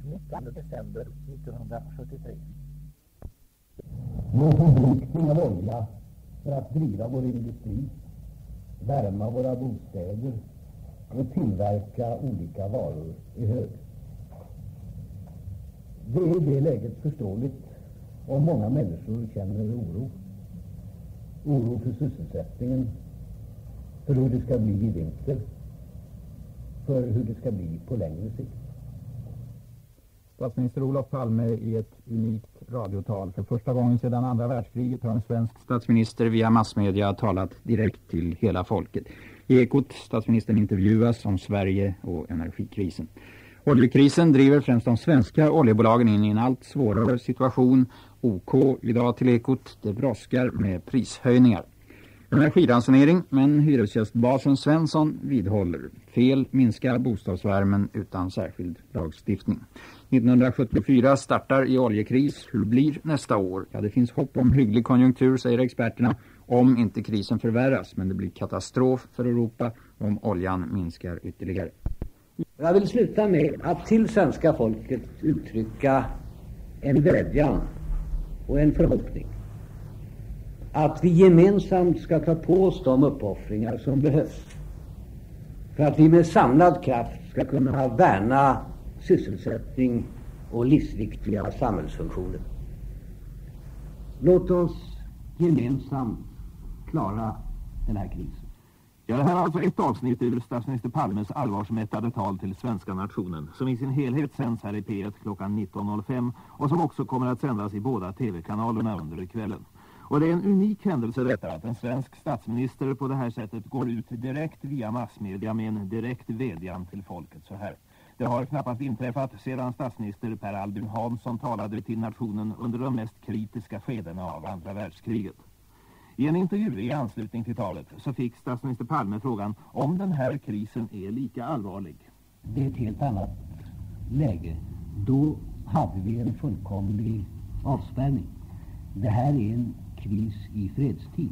19 december 1973. Vår förbrukning av olja för att driva vår industri, värma våra bostäder och tillverka olika varor är hög. Det är i det läget förståeligt om många människor känner oro. Oro för sysselsättningen, för hur det ska bli i vinter, för hur det ska bli på längre sikt. Statsminister Olof Palme i ett unikt radiotal. För första gången sedan andra världskriget har en svensk statsminister via massmedia talat direkt till hela folket. I Ekot statsministern intervjuas om Sverige och energikrisen. Oljekrisen driver främst de svenska oljebolagen in i en allt svårare situation. OK idag till Ekot, det brådskar med prishöjningar. Energiransonering, men hyresgästbasen Svensson vidhåller. Fel minskar bostadsvärmen utan särskild lagstiftning. 1974 startar i oljekris. Hur blir nästa år? Ja, det finns hopp om hygglig konjunktur, säger experterna, om inte krisen förvärras. Men det blir katastrof för Europa om oljan minskar ytterligare. Jag vill sluta med att till svenska folket uttrycka en vädjan och en förhoppning att vi gemensamt ska ta på oss de uppoffringar som behövs för att vi med samlad kraft ska kunna värna sysselsättning och livsviktiga samhällsfunktioner. Låt oss gemensamt klara den här krisen. Ja, det här är alltså ett avsnitt ur statsminister Palmes allvarsmättade tal till svenska nationen, som i sin helhet sänds här i P1 klockan 19.05 och som också kommer att sändas i båda tv-kanalerna under kvällen. Och det är en unik händelse detta att en svensk statsminister på det här sättet går ut direkt via massmedia med en direkt vädjan till folket så här. Det har knappast inträffat sedan statsminister Per Albin Hansson talade till nationen under de mest kritiska skedena av andra världskriget. I en intervju i anslutning till talet så fick statsminister Palme frågan om den här krisen är lika allvarlig. Det är ett helt annat läge. Då hade vi en fullkomlig avspärrning. Det här är en kris i fredstid.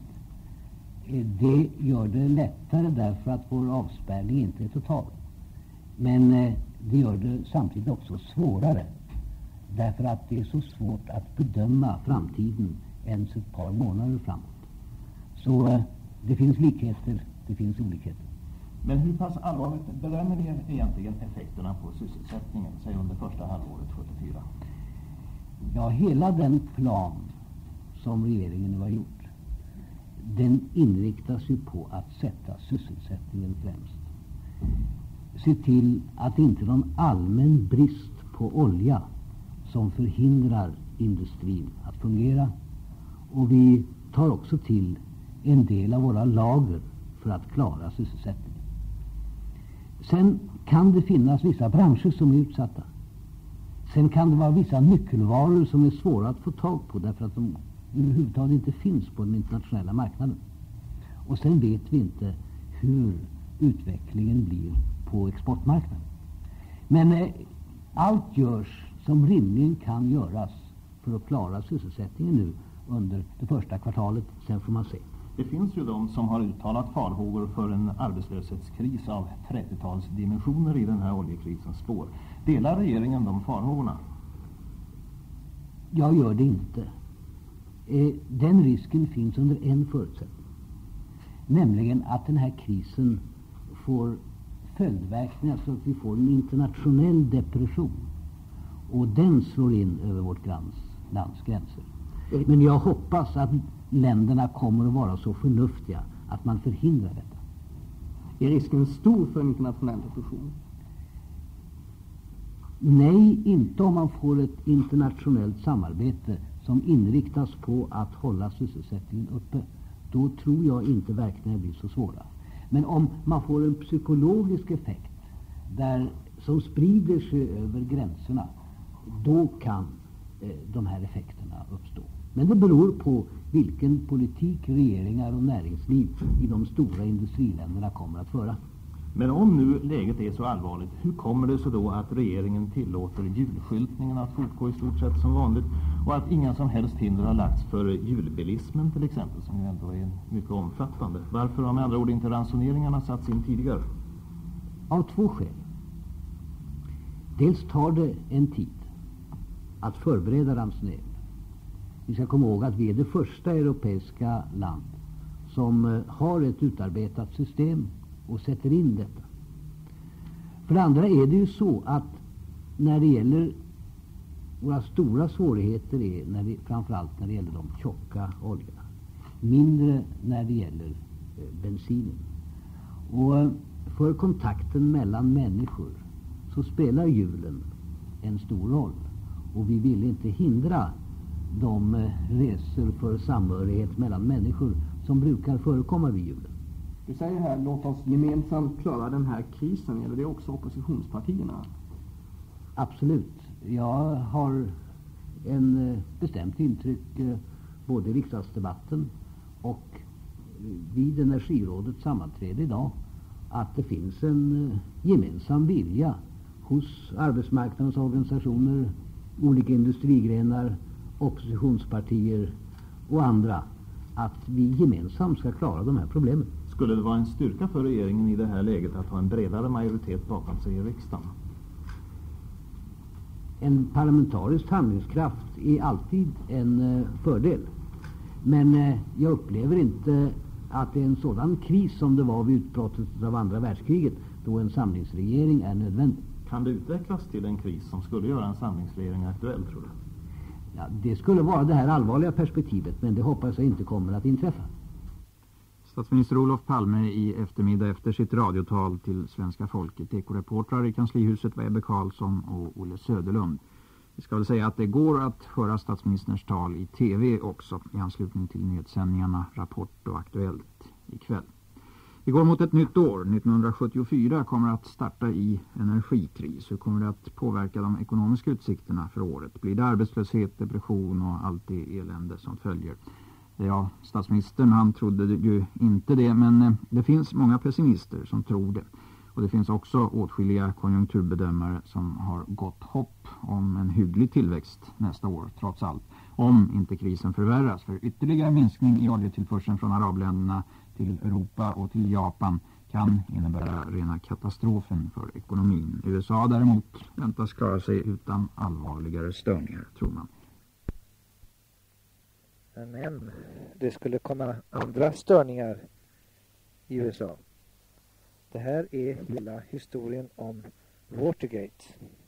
Det gör det lättare därför att vår avspärrning inte är total. Men det gör det samtidigt också svårare därför att det är så svårt att bedöma framtiden ens ett par månader framåt. Så det finns likheter, det finns olikheter. Men hur pass allvarligt bedömer ni egentligen effekterna på sysselsättningen, säg under första halvåret 74? Ja, hela den plan som regeringen nu har gjort, den inriktas ju på att sätta sysselsättningen främst. Se till att inte någon allmän brist på olja som förhindrar industrin att fungera. Och vi tar också till en del av våra lager för att klara sysselsättningen. Sen kan det finnas vissa branscher som är utsatta. Sen kan det vara vissa nyckelvaror som är svåra att få tag på därför att de överhuvudtaget inte finns på den internationella marknaden. Och sen vet vi inte hur utvecklingen blir på exportmarknaden. Men allt görs som rimligen kan göras för att klara sysselsättningen nu under det första kvartalet. Sen får man se. Det finns ju de som har uttalat farhågor för en arbetslöshetskris av 30-tals dimensioner i den här oljekrisens spår. Delar regeringen de farhågorna? Jag gör det inte. Den risken finns under en förutsättning. Nämligen att den här krisen får följdverkningar så att vi får en internationell depression. Och den slår in över vårt lands gränser. Men jag hoppas att länderna kommer att vara så förnuftiga att man förhindrar detta. Är risken stor för en internationell depression? Nej, inte om man får ett internationellt samarbete som inriktas på att hålla sysselsättningen uppe. Då tror jag inte verkningarna blir så svåra. Men om man får en psykologisk effekt som sprider sig över gränserna, då kan de här effekterna uppstå. Men det beror på vilken politik regeringar och näringsliv i de stora industriländerna kommer att föra. Men om nu läget är så allvarligt, hur kommer det sig då att regeringen tillåter julskyltningen att fortgå i stort sett som vanligt och att inga som helst hinder har lagts för julbilismen till exempel, som ju ändå är mycket omfattande? Varför har med andra ord inte ransoneringarna satts in tidigare? Av två skäl. Dels tar det en tid att förbereda ransonering. Vi ska komma ihåg att vi är det första europeiska land som har ett utarbetat system och sätter in detta. För det andra är det ju så att när det gäller våra stora svårigheter är framförallt när det gäller de tjocka oljorna. Mindre när det gäller bensinen. Och för kontakten mellan människor så spelar hjulen en stor roll. Och vi vill inte hindra de resor för samhörighet mellan människor som brukar förekomma vid julen. Du säger här, låt oss gemensamt klara den här krisen. Gäller det också oppositionspartierna? Absolut. Jag har en bestämt intryck både i riksdagsdebatten och vid energirådets sammanträde idag att det finns en gemensam vilja hos arbetsmarknadens organisationer, olika industrigrenar, oppositionspartier och andra att vi gemensamt ska klara de här problemen. Skulle det vara en styrka för regeringen i det här läget att ha en bredare majoritet bakom sig i riksdagen? En parlamentarisk handlingskraft är alltid en fördel. Men jag upplever inte att det är en sådan kris som det var vid utbrottet av andra världskriget då en samlingsregering är nödvändig. Kan det utvecklas till en kris som skulle göra en samlingsregering aktuell, tror du? Ja, det skulle vara det här allvarliga perspektivet, men det hoppas jag inte kommer att inträffa. Statsminister Olof Palme i eftermiddag efter sitt radiotal till svenska folket. Ekoreportrar i kanslihuset var Ebbe Karlsson och Olle Söderlund. Vi ska väl säga att det går att höra statsministerns tal i tv också i anslutning till nedsändningarna Rapport och Aktuellt ikväll. Vi går mot ett nytt år. 1974 kommer att starta i energikris. Hur kommer det att påverka de ekonomiska utsikterna för året? Blir det arbetslöshet, depression och allt det elände som följer? Ja, statsministern han trodde ju inte det, men det finns många pessimister som tror det. Och det finns också åtskilliga konjunkturbedömare som har gott hopp om en hygglig tillväxt nästa år, trots allt. Om inte krisen förvärras, för ytterligare minskning i oljetillförseln från arabländerna till Europa och till Japan kan innebära rena katastrofen för ekonomin. USA däremot väntas klara sig utan allvarligare störningar, tror man. Men det skulle komma andra störningar i USA. Det här är hela historien om Watergate.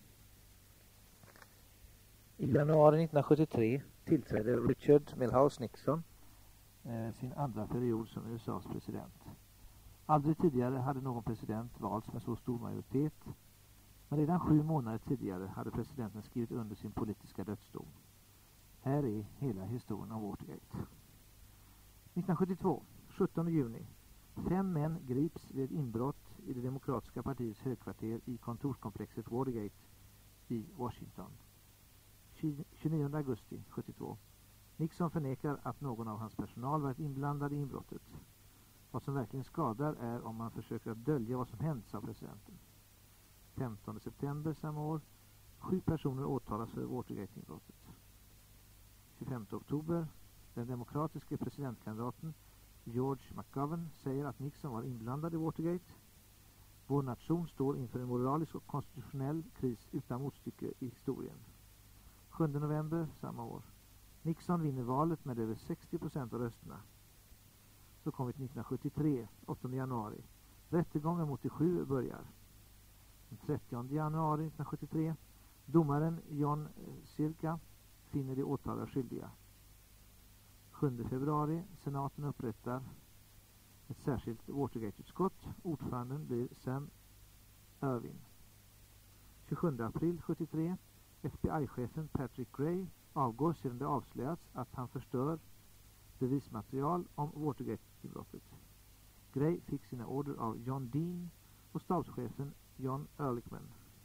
I januari 1973 tillträdde Richard Milhouse Nixon sin andra period som USAs president. Aldrig tidigare hade någon president valts med så stor majoritet, men redan 7 månader tidigare hade presidenten skrivit under sin politiska dödsdom. Här är hela historien om Watergate. 1972, 17 juni. 5 män grips vid inbrott i det demokratiska partiets högkvarter i kontorskomplexet Watergate i Washington. 29 augusti 72. Nixon förnekar att någon av hans personal varit inblandad i inbrottet. Vad som verkligen skadar är om man försöker att dölja vad som hänt, sa presidenten. 15 september samma år. 7 personer åtalas för Watergate-inbrottet. 25 oktober. Den demokratiska presidentkandidaten George McGovern säger att Nixon var inblandad i Watergate. Vår nation står inför en moralisk och konstitutionell kris utan motstycke i historien. 7 november samma år. Nixon vinner valet med över 60% av rösterna. Så kommer vi till 1973, 8 januari. Rättegången mot de 7 börjar. Den 30 januari 1973. Domaren John Sirka finner de åtalade skyldiga. 7 februari. Senaten upprättar ett särskilt Watergate-utskott. Ordföranden blir Sam Ervin. 27 april 73. FBI-chefen Patrick Gray avgår sedan det avslöjats att han förstör bevismaterial om Watergate-inbrottet. Gray fick sina order av John Dean och stabschefen John Ehrlichman.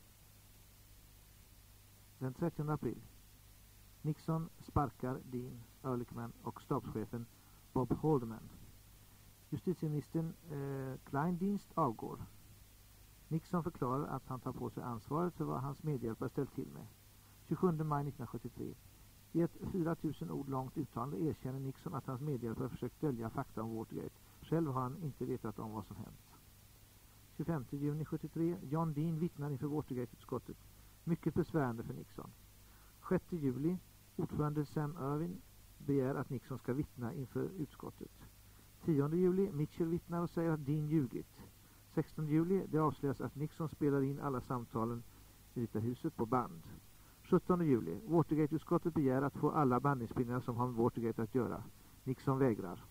Den 30 april. Nixon sparkar Dean, Ehrlichman och stabschefen Bob Haldeman. Justitieministern Kleindienst avgår. Nixon förklarar att han tar på sig ansvaret för vad hans medhjälpare ställt till med. 27 maj 1973. I ett 4000 ord långt uttalande erkänner Nixon att hans medhjälpare försökt dölja fakta om Watergate. Själv har han inte vetat om vad som hänt. 25 juni 1973. John Dean vittnar inför Watergate-utskottet. Mycket besvärande för Nixon. 6 juli, ordförande Sam Ervin begär att Nixon ska vittna inför utskottet. 10 juli, Mitchell vittnar och säger att Dean ljugit. 16 juli, det avslöjas att Nixon spelar in alla samtalen i Vita huset på band. 17 juli, Watergate-utskottet begär att få alla bandinspelningar som har med Watergate att göra. Nixon vägrar.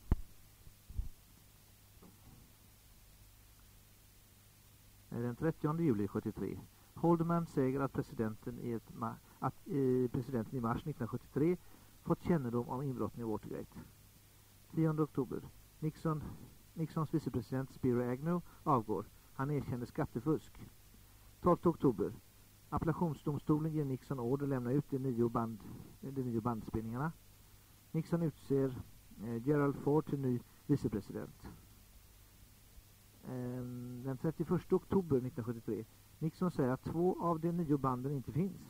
Den 30 juli 73. Haldeman säger att presidenten i mars 1973 fått kännedom om inbrotten i Watergate. 10 oktober. Nixons vicepresident Spiro Agnew avgår. Han erkände skattefusk. 12 oktober. Appellationsdomstolen ger Nixon order att lämna ut de 9 bandspelningarna. Nixon utser Gerald Ford till ny vicepresident. Den 31 oktober 1973. Nixon säger att 2 av de 9 banden inte finns.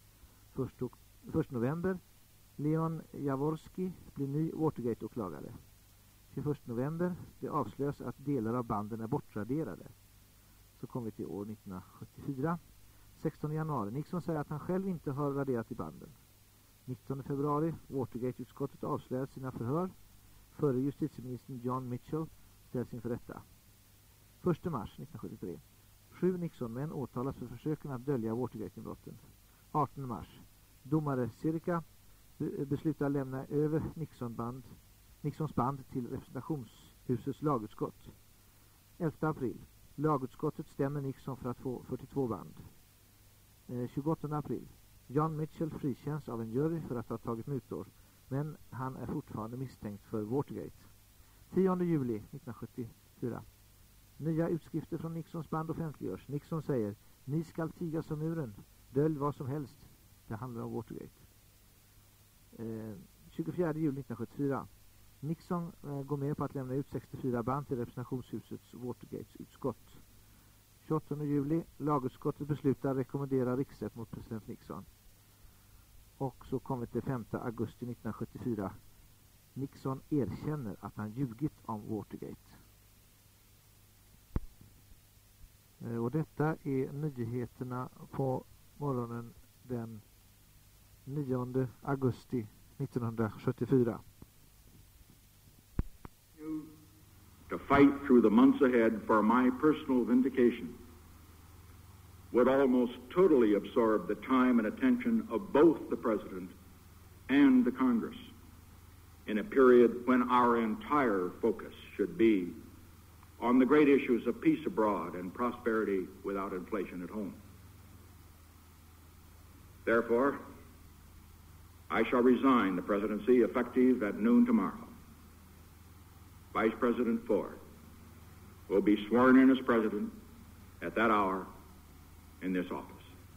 1 november. Leon Jaworski blir ny Watergate-åklagare. 21 november. Det avslöjas att delar av banden är bortraderade. Så kommer vi till år 1974. 16 januari. Nixon säger att han själv inte har raderat i banden. 19 februari. Watergate-utskottet avslöjar sina förhör. Förre justitieministern John Mitchell ställs inför rätta. 1 mars 1973. 7 Nixon-män åtalas för försöken att dölja Watergate-inbrotten. 18 mars. Domare Sirica beslutar lämna över Nixons band till representationshusets lagutskott. 11 april. Lagutskottet stämmer Nixon för att få 42 band. 28 april. John Mitchell frikänns av en jury för att ha tagit mutor, men han är fortfarande misstänkt för Watergate. 10 juli 1974. Nya utskrifter från Nixons band offentliggörs. Nixon säger: ni skall tiga som muren. Dölj vad som helst. Det handlar om Watergate. 24 juli 1974. Nixon går med på att lämna ut 64 band till representationshusets Watergate-utskott. 28 juli. Lagutskottet beslutar rekommendera riksrätt mot president Nixon. Och så kommer det 5 augusti 1974. Nixon erkänner att han ljugit om Watergate. Och detta är nyheterna på morgonen den 9 augusti 1974. To fight through the months ahead for my personal vindication would almost totally absorb the time and attention of both the President and the Congress in a period when our entire focus should be on the great issues of peace abroad and prosperity without inflation at home. Therefore, I shall resign the presidency effective at noon tomorrow. Vice President Ford will be sworn in as president at that hour in this office.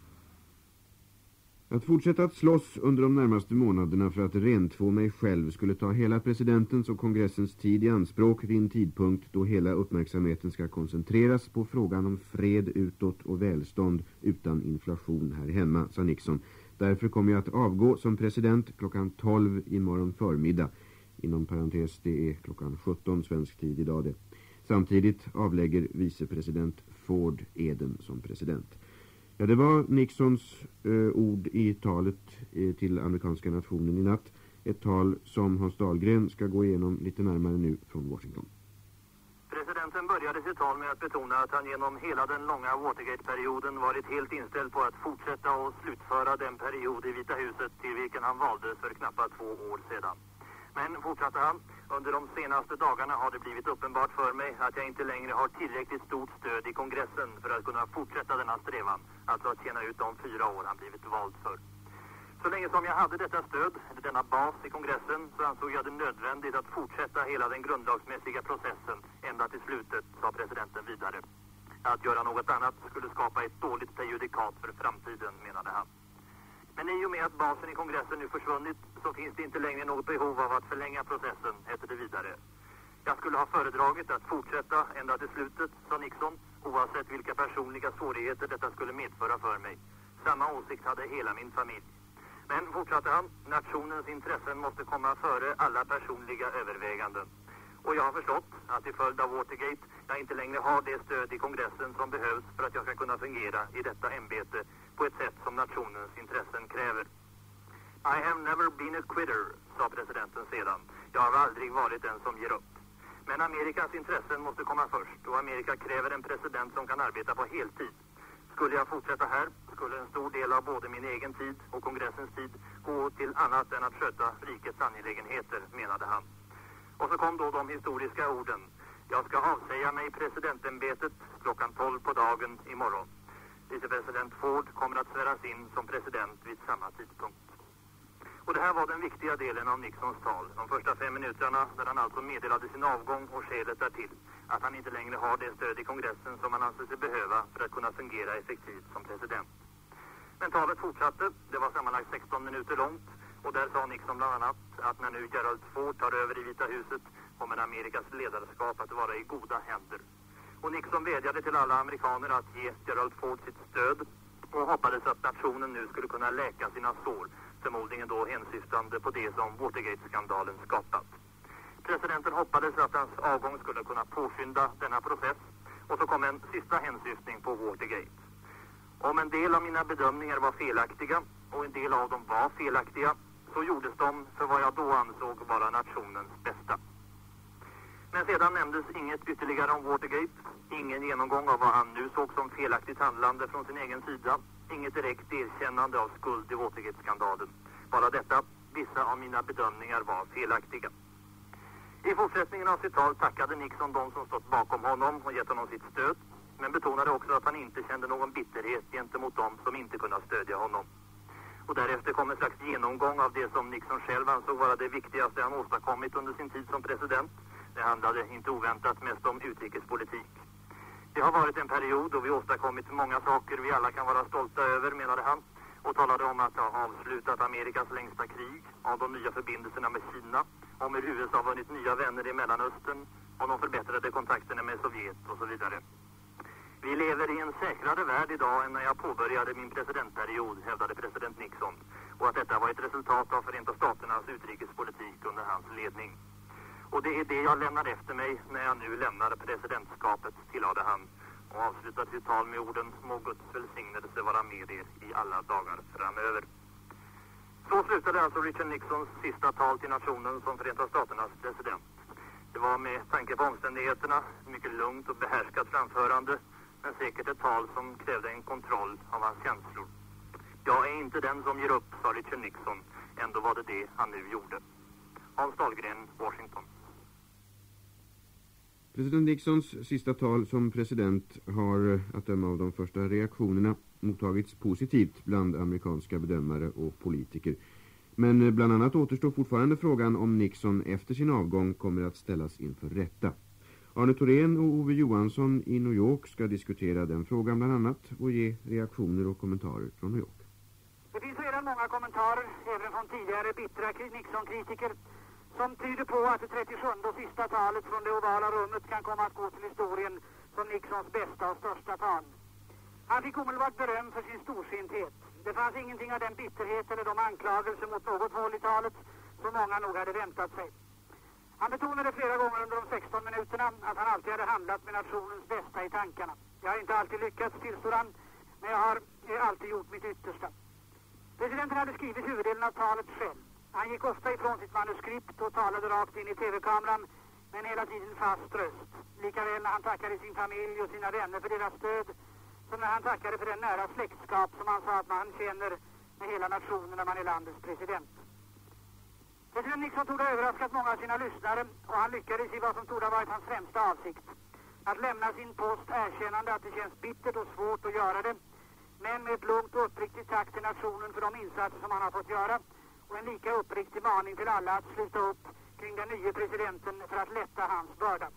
Att fortsätta att slåss under de närmaste månaderna för att rentvå mig själv skulle ta hela presidentens och kongressens tid i anspråk vid en tidpunkt då hela uppmärksamheten ska koncentreras på frågan om fred utåt och välstånd utan inflation här hemma, sa Nixon. Därför kommer jag att avgå som president klockan 12 imorgon förmiddag. Inom parentes, det är klockan 17 svensk tid idag det. Samtidigt avlägger vicepresident Ford eden som president. Ja, det var Nixons ord i talet till amerikanska nationen i natt. Ett tal som Hans Dahlgren ska gå igenom lite närmare nu från Washington. Presidenten började sitt tal med att betona att han genom hela den långa Watergate-perioden varit helt inställd på att fortsätta och slutföra den period i Vita huset till vilken han valdes för knappt 2 år sedan. Men, fortsatte han, under de senaste dagarna har det blivit uppenbart för mig att jag inte längre har tillräckligt stort stöd i kongressen för att kunna fortsätta denna strävan, alltså att tjäna ut de 4 år han blivit vald för. Så länge som jag hade detta stöd, eller denna bas i kongressen, så ansåg jag det nödvändigt att fortsätta hela den grundlagsmässiga processen ända till slutet, sa presidenten vidare. Att göra något annat skulle skapa ett dåligt prejudikat för framtiden, menade han. Men i och med att basen i kongressen nu försvunnit så finns det inte längre något behov av att förlänga processen, hette det vidare. Jag skulle ha föredragit att fortsätta ända till slutet, sa Nixon, oavsett vilka personliga svårigheter detta skulle medföra för mig. Samma åsikt hade hela min familj. Men, fortsatte han, nationens intressen måste komma före alla personliga överväganden. Och jag har förstått att till följd av Watergate jag inte längre har det stöd i kongressen som behövs för att jag ska kunna fungera i detta ämbete på ett sätt som nationens intressen kräver. I have never been a quitter, sa presidenten sedan. Jag har aldrig varit den som ger upp. Men Amerikas intressen måste komma först och Amerika kräver en president som kan arbeta på heltid. Skulle jag fortsätta här skulle en stor del av både min egen tid och kongressens tid gå till annat än att sköta rikets angelägenheter, menade han. Och så kom då de historiska orden. Jag ska avsäga mig presidentämbetet klockan 12 på dagen imorgon. Vicepresident Ford kommer att sväras in som president vid samma tidpunkt. Och det här var den viktiga delen av Nixons tal. De första 5 minuterna där han alltså meddelade sin avgång och skälet därtill. Att han inte längre har det stöd i kongressen som han anser sig behöva för att kunna fungera effektivt som president. Men talet fortsatte. Det var sammanlagt 16 minuter långt. Och där sa Nixon bland annat att när nu Gerald Ford tar över i Vita huset kommer Amerikas ledarskap att vara i goda händer. Och Nixon vädjade till alla amerikaner att ge Gerald Ford sitt stöd och hoppades att nationen nu skulle kunna läka sina sår, förmodligen då hänsyftande på det som Watergate-skandalen skapat. Presidenten hoppades att hans avgång skulle kunna påskynda denna process och så kom en sista hänsyftning på Watergate. Om en del av mina bedömningar var felaktiga och en del av dem var felaktiga så gjordes de för vad jag då ansåg vara nationens bästa. Men sedan nämndes inget ytterligare om Watergate, ingen genomgång av vad han nu såg som felaktigt handlande från sin egen sida, inget direkt erkännande av skuld i Watergate-skandalen. Bara detta, vissa av mina bedömningar var felaktiga. I fortsättningen av sitt tal tackade Nixon de som stått bakom honom och gett honom sitt stöd, men betonade också att han inte kände någon bitterhet gentemot dem som inte kunde stödja honom. Och därefter kom en slags genomgång av det som Nixon själv ansåg vara det viktigaste han åstadkommit under sin tid som president. Det handlade inte oväntat mest om utrikespolitik. Det har varit en period då vi åstadkommit många saker vi alla kan vara stolta över, menade han, och talade om att ha avslutat Amerikas längsta krig, av de nya förbindelserna med Kina, om hur USA vunnit nya vänner i Mellanöstern, om de förbättrade kontakterna med Sovjet och så vidare. Vi lever i en säkrare värld idag än när jag påbörjade min presidentperiod, hävdade president Nixon, och att detta var ett resultat av Förenta Staternas utrikespolitik under hans ledning. Och det är det jag lämnar efter mig när jag nu lämnar presidentskapet, tillade han och avslutade sitt tal med orden må Guds välsignelse vara med er i alla dagar framöver. Så slutade alltså Richard Nixons sista tal till nationen som Förenta Staternas president. Det var med tanke på omständigheterna mycket lugnt och behärskat framförande, men säkert ett tal som krävde en kontroll av hans känslor. Jag är inte den som ger upp, sa Richard Nixon. Ändå var det han nu gjorde. Hans Dahlgren, Washington. President Nixons sista tal som president har, att döma av de första reaktionerna, mottagits positivt bland amerikanska bedömare och politiker. Men bland annat återstår fortfarande frågan om Nixon efter sin avgång kommer att ställas inför rätta. Arne Thorén och Ove Johansson i New York ska diskutera den frågan bland annat och ge reaktioner och kommentarer från New York. Det finns redan många kommentarer, även från tidigare bittra Nixon-kritiker, som tyder på att det 37:e och sista talet från det ovala rummet kan komma att gå till historien som Nixons bästa och största tal. Han fick omedelbart beröm för sin storsinthet. Det fanns ingenting av den bitterhet eller de anklagelser mot något håll i talet som många nog hade väntat sig. Han betonade flera gånger under de 16 minuterna att han alltid hade handlat med nationens bästa i tankarna. Jag har inte alltid lyckats, tillstod han, men jag har alltid gjort mitt yttersta. Presidenten hade skrivit huvuddelen av talet själv. Han gick ofta ifrån sitt manuskript och talade rakt in i tv-kameran, men hela tiden fast röst. Likaväl när han tackade sin familj och sina vänner för deras stöd, som när han tackade för den nära släktskap som han sa att man känner med hela nationen när man är landets president. President Nixon tog ha överraskat många av sina lyssnare, och han lyckades i vad som tog ha varit hans främsta avsikt. Att lämna sin post erkännande att det känns bittert och svårt att göra det, men med ett lugnt och uppriktigt tack till nationen för de insatser som han har fått göra, och en lika uppriktig maning till alla att sluta upp kring den nya presidenten för att lätta hans börda.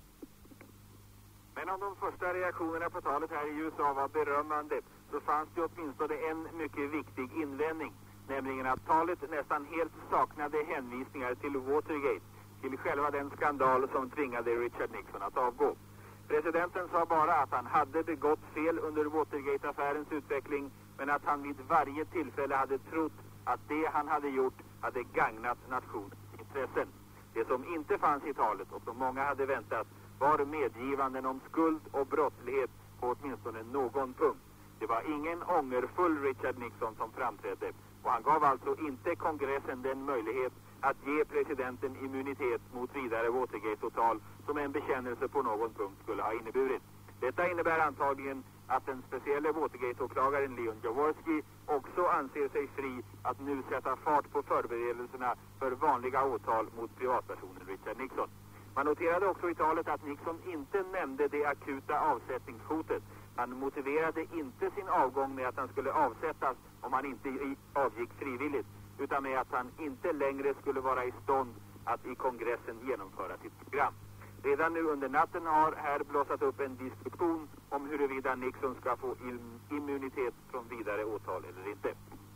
Men om de första reaktionerna på talet här i USA var berömmande, så fanns det åtminstone en mycket viktig invändning, nämligen att talet nästan helt saknade hänvisningar till Watergate, till själva den skandal som tvingade Richard Nixon att avgå. Presidenten sa bara att han hade begått fel under Watergate-affärens utveckling, men att han vid varje tillfälle hade trott att det han hade gjort hade gagnat nationens intressen. Det som inte fanns i talet och som många hade väntat var medgivanden om skuld och brottslighet på åtminstone någon punkt. Det var ingen ångerfull Richard Nixon som framträdde, och han gav alltså inte kongressen den möjlighet att ge presidenten immunitet mot vidare Watergate-åtal som en bekännelse på någon punkt skulle ha inneburit. Detta innebär antagligen att den speciella Watergate-åklagaren Leon Jaworski också anser sig fri att nu sätta fart på förberedelserna för vanliga åtal mot privatpersonen Richard Nixon. Man noterade också i talet att Nixon inte nämnde det akuta avsättningshotet. Han motiverade inte sin avgång med att han skulle avsättas om han inte avgick frivilligt, utan med att han inte längre skulle vara i stånd att i kongressen genomföra sitt program. Redan nu under natten har här blossat upp en diskussion om huruvida Nixon ska få immunitet från vidare åtal eller inte.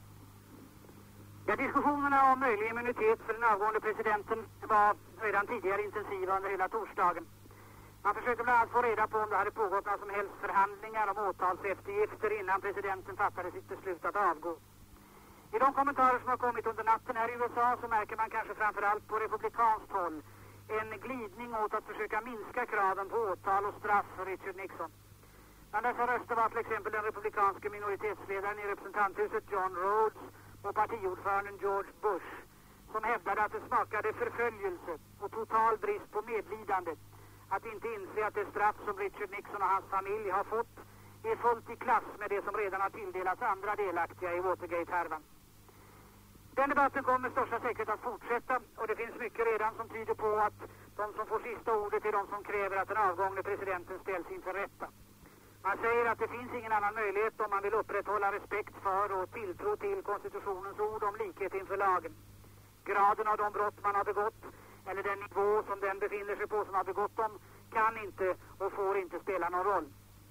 Ja, diskussionerna om möjlig immunitet för den avgående presidenten var redan tidigare intensiva under hela torsdagen. Man försökte bland annat få reda på om det hade pågått några som helst förhandlingar om åtalseftergifter innan presidenten fattade sitt beslut att avgå. I de kommentarer som har kommit under natten här i USA så märker man kanske framförallt på republikanskt håll en glidning åt att försöka minska kraven på åtal och straff för Richard Nixon. Bland dessa röster var till exempel den republikanske minoritetsledaren i representanthuset John Rhodes och partiordföranden George Bush, som hävdade att det smakade förföljelse och total brist på medlidande att inte inse att det straff som Richard Nixon och hans familj har fått är fullt i klass med det som redan har tilldelats andra delaktiga i Watergate-härvan. Den debatten kommer med största säkerhet att fortsätta, och det finns mycket redan som tyder på att de som får sista ordet är de som kräver att den avgångne presidenten ställs inför rätta. Man säger att det finns ingen annan möjlighet om man vill upprätthålla respekt för och tilltro till konstitutionens ord om likhet inför lagen. Graden av de brott man har begått eller den nivå som den befinner sig på som har begått dem kan inte och får inte spela någon roll.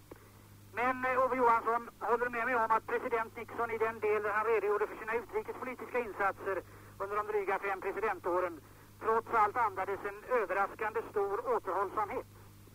Men Ove Johansson håller med mig om att president Nixon i den del där han redogjorde för sina utrikespolitiska insatser under de dryga 5 presidentåren trots allt andades en överraskande stor återhållsamhet.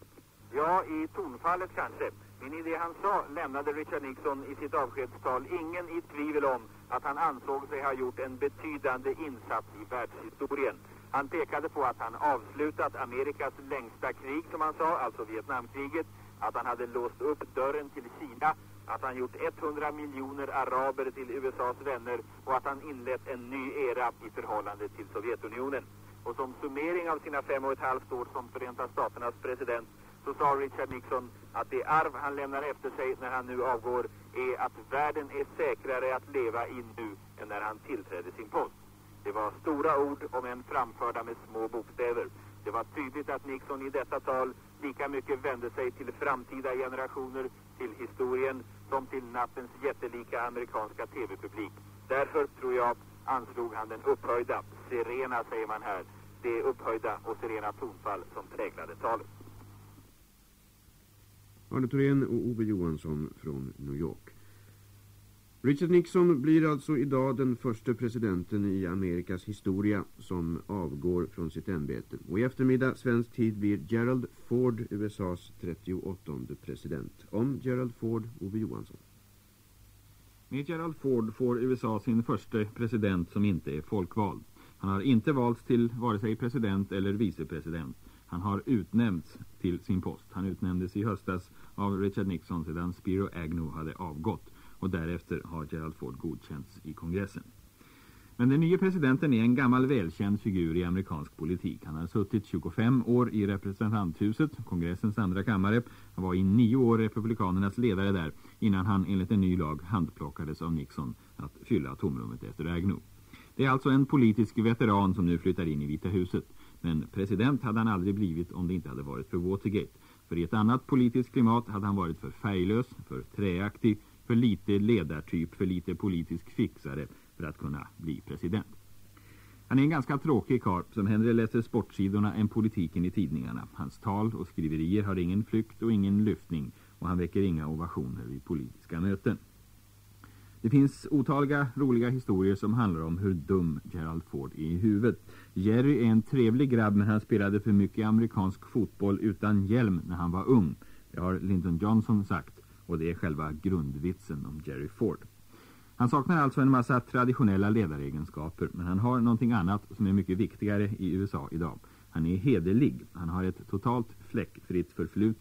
Ja, i tonfallet kanske. Men i det han sa lämnade Richard Nixon i sitt avskedstal ingen i tvivel om att han ansåg sig ha gjort en betydande insats i världshistorien. Han pekade på att han avslutat Amerikas längsta krig, som han sa, alltså Vietnamkriget, att han hade låst upp dörren till Kina, att han gjort 100 miljoner araber till USAs vänner och att han inlett en ny era i förhållande till Sovjetunionen. Och som summering av sina 5,5 år som Förenta Staternas president så sa Richard Nixon att det arv han lämnar efter sig när han nu avgår är att världen är säkrare att leva i nu än när han tillträdde sin post. Det var stora ord om en framförda med små bokstäver. Det var tydligt att Nixon i detta tal lika mycket vände sig till framtida generationer, till historien, som till nattens jättelika amerikanska tv-publik. Därför, tror jag, anslog han den upphöjda, serena säger man här, det upphöjda och serena tonfall som präglade talet. Arne Thorén och Ove Johansson från New York. Richard Nixon blir alltså idag den första presidenten i Amerikas historia som avgår från sitt ämbete. Och i eftermiddag svensk tid blir Gerald Ford USAs 38:e president. Om Gerald Ford, Ove Johansson. Med Gerald Ford får USA sin första president som inte är folkvald. Han har inte valts till vare sig president eller vicepresident. Han har utnämnts till sin post. Han utnämndes i höstas av Richard Nixon sedan Spiro Agnew hade avgått. Och därefter har Gerald Ford godkänts i kongressen. Men den nya presidenten är en gammal välkänd figur i amerikansk politik. Han har suttit 25 år i representanthuset, kongressens andra kammare. Han var i 9 år republikanernas ledare där innan han enligt en ny lag handplockades av Nixon att fylla tomrummet efter Agnew. Det är alltså en politisk veteran som nu flyttar in i Vita huset. Men president hade han aldrig blivit om det inte hade varit för Watergate. För i ett annat politiskt klimat hade han varit för färglös, för träaktig, för lite ledartyp, för lite politisk fixare för att kunna bli president. Han är en ganska tråkig karl som hellre läser sportsidorna än politiken i tidningarna. Hans tal och skriverier har ingen flykt och ingen lyftning och han väcker inga ovationer vid politiska möten. Det finns otaliga roliga historier som handlar om hur dum Gerald Ford är i huvudet. Jerry är en trevlig grabb men han spelade för mycket amerikansk fotboll utan hjälm när han var ung. Det har Lyndon Johnson sagt. Och det är själva grundvitsen om Jerry Ford. Han saknar alltså en massa traditionella ledaregenskaper. Men han har någonting annat som är mycket viktigare i USA idag. Han är hederlig. Han har ett totalt fläckfritt förflutet.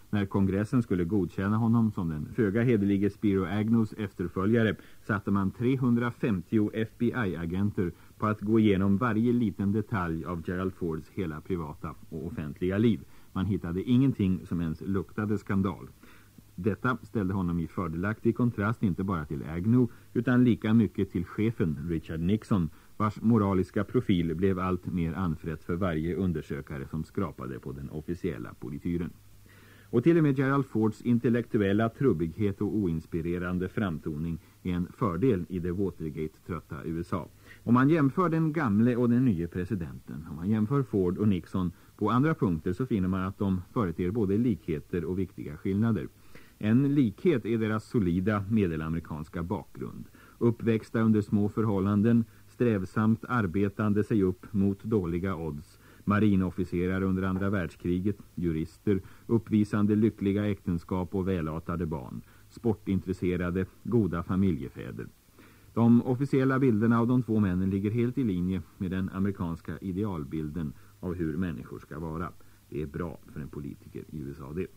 När kongressen skulle godkänna honom som den föga hederlige Spiro Agnews efterföljare satte man 350 FBI-agenter på att gå igenom varje liten detalj av Gerald Fords hela privata och offentliga liv. Man hittade ingenting som ens luktade skandal. Detta ställde honom i fördelaktig kontrast inte bara till Agnew utan lika mycket till chefen Richard Nixon, vars moraliska profil blev allt mer anfrätt för varje undersökare som skrapade på den officiella polityren. Och till och med Gerald Fords intellektuella trubbighet och oinspirerande framtoning är en fördel i det Watergate-trötta USA. Om man jämför den gamle och den nya presidenten, om man jämför Ford och Nixon på andra punkter så finner man att de företer både likheter och viktiga skillnader. En likhet är deras solida medelamerikanska bakgrund. Uppväxta under små förhållanden, strävsamt arbetande sig upp mot dåliga odds, marinofficerare under andra världskriget, jurister, uppvisande lyckliga äktenskap och välartade barn, sportintresserade, goda familjefäder. De officiella bilderna av de två männen ligger helt i linje med den amerikanska idealbilden av hur människor ska vara. Det är bra för en politiker i USA det.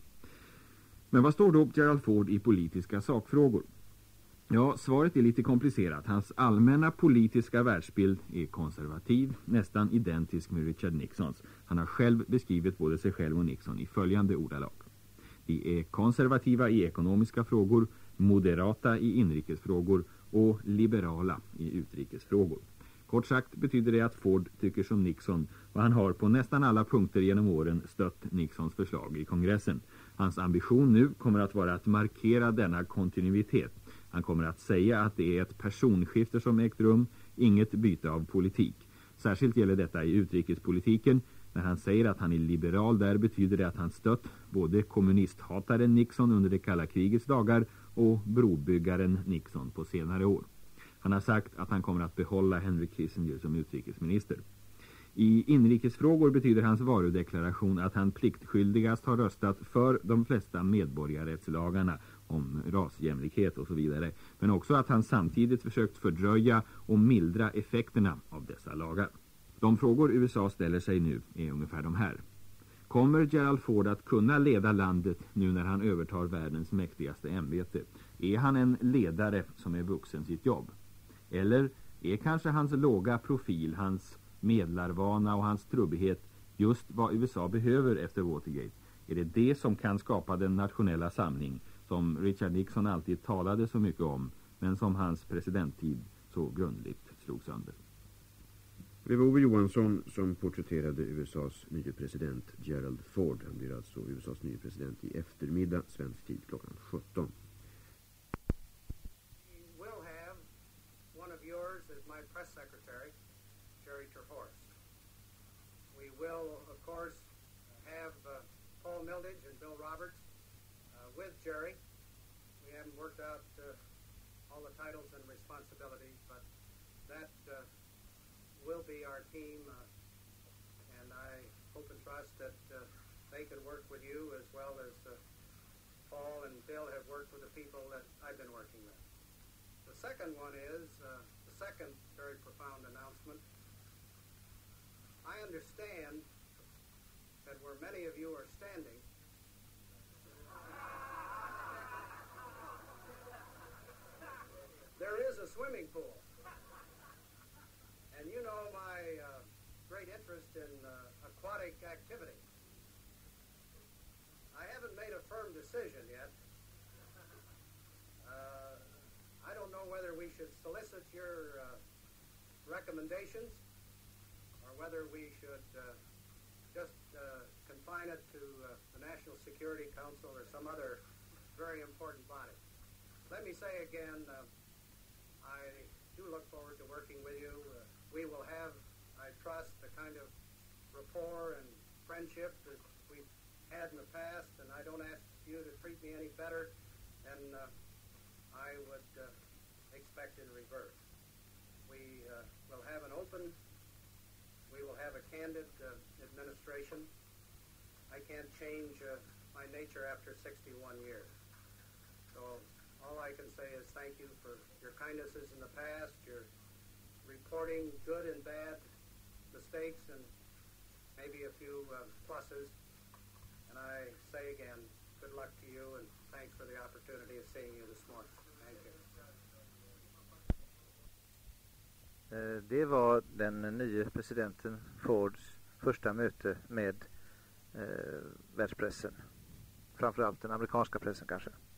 Men vad står då Gerald Ford i politiska sakfrågor? Ja, svaret är lite komplicerat. Hans allmänna politiska världsbild är konservativ, nästan identisk med Richard Nixons. Han har själv beskrivit både sig själv och Nixon i följande ordalag. Vi är konservativa i ekonomiska frågor, moderata i inrikesfrågor och liberala i utrikesfrågor. Kort sagt betyder det att Ford tycker som Nixon och han har på nästan alla punkter genom åren stött Nixons förslag i kongressen. Hans ambition nu kommer att vara att markera denna kontinuitet. Han kommer att säga att det är ett personskifte som ägt rum, inget byte av politik. Särskilt gäller detta i utrikespolitiken. När han säger att han är liberal där betyder det att han stött både kommunisthataren Nixon under det kalla krigets dagar och brobyggaren Nixon på senare år. Han har sagt att han kommer att behålla Henry Kissinger som utrikesminister. I inrikesfrågor betyder hans varudeklaration att han pliktskyldigast har röstat för de flesta medborgarrättslagarna om rasjämlikhet och så vidare. Men också att han samtidigt försökt fördröja och mildra effekterna av dessa lagar. De frågor USA ställer sig nu är ungefär de här. Kommer Gerald Ford att kunna leda landet nu när han övertar världens mäktigaste ämbete? Är han en ledare som är vuxen sitt jobb? Eller är kanske hans låga profil, hans medlarvana och hans trubbighet just vad USA behöver efter Watergate? Är det det som kan skapa den nationella samling som Richard Nixon alltid talade så mycket om, men som hans presidenttid så grundligt slog sönder? Det var Ove Johansson som porträtterade USAs nye president Gerald Ford. Han blir alltså USAs nye president i eftermiddag, svensk tid klockan 17. Press secretary, Jerry Terhorst. We will, of course, have Paul Mildage and Bill Roberts with Jerry. We haven't worked out all the titles and responsibilities, but that will be our team, and I hope and trust that they can work with you as well as Paul and Bill have worked with the people that I've been working with. The second one is the second very profound announcement. I understand that where many of you are standing, there is a swimming pool. And you know my great interest in aquatic activity. I haven't made a firm decision yet. I don't know whether we should solicit your recommendations or whether we should just confine it to the National Security Council or some other very important body. Let me say again, I do look forward to working with you. We will have, I trust, the kind of rapport and friendship that we've had in the past, and I don't ask you to treat me any better than I would expect in reverse. We will have an open, we will have a candid administration. I can't change my nature after 61 years. So all I can say is thank you for your kindnesses in the past, your reporting good and bad mistakes, and maybe a few pluses. And I say again, good luck to you, and thanks for the opportunity of seeing you this morning. Thank you. Det var den nya presidenten Fords första möte med världspressen. Framförallt den amerikanska pressen kanske.